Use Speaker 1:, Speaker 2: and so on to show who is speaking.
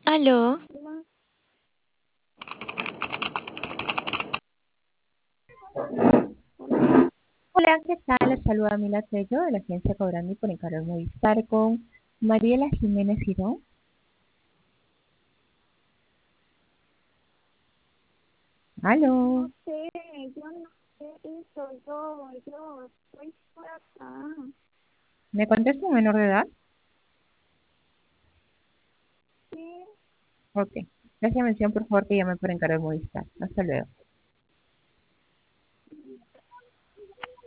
Speaker 1: Aló,
Speaker 2: Hola, ¿qué tal? Les saluda Mila Tello de la agencia Cobrando y por encargo de Movistar con Mariela Jiménez Girón.
Speaker 3: No
Speaker 2: Aló,
Speaker 3: sé, yo no sé eso, yo estoy por acá.
Speaker 2: ¿me contesta un menor de edad?
Speaker 3: Sí,
Speaker 2: Ok, gracias mención por favor que llame por encargo de Movistar. Hasta luego.